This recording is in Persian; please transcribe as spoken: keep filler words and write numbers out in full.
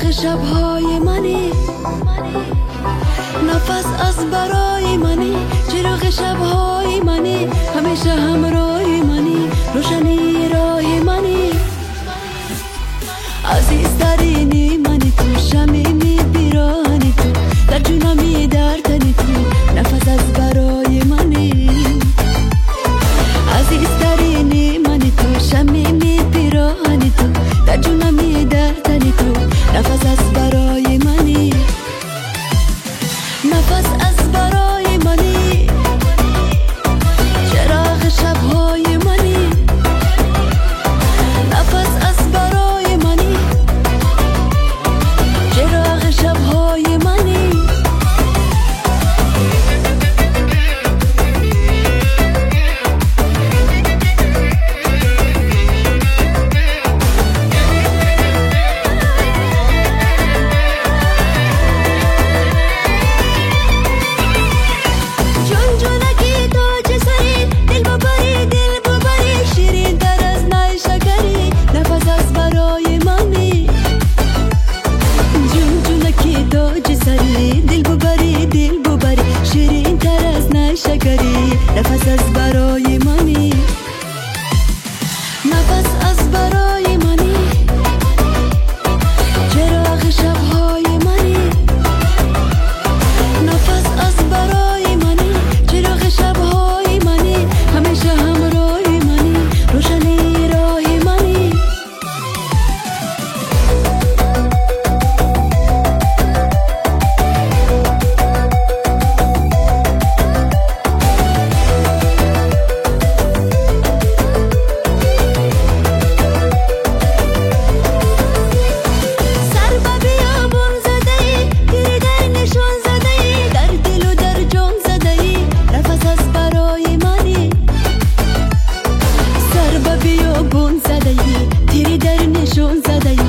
چراغ شبهای منی، نفس از برای منی، چراغ شبهای منی، همیشه همراه منی، روشنی راه منی، عزیزترینی منی تو، شمیمی بیرانی تو، در جونمی در تنی تو، نفس از برای منی، عزیزترینی منی تو، شمیمی بیرانی تو، در جونمی در تنی تو، نفس از برای منی، نفس از برای منی، چراغ شبهای منی، نفس از برای منی، چراغ شبهای منی. نفس از برای منی، نفس از برای منی، چراغ شبهای منی، نفس از برای منی، چراغ شبهای منی، همیشه همراه منی، روشنی راه منی. تیری در نشون زده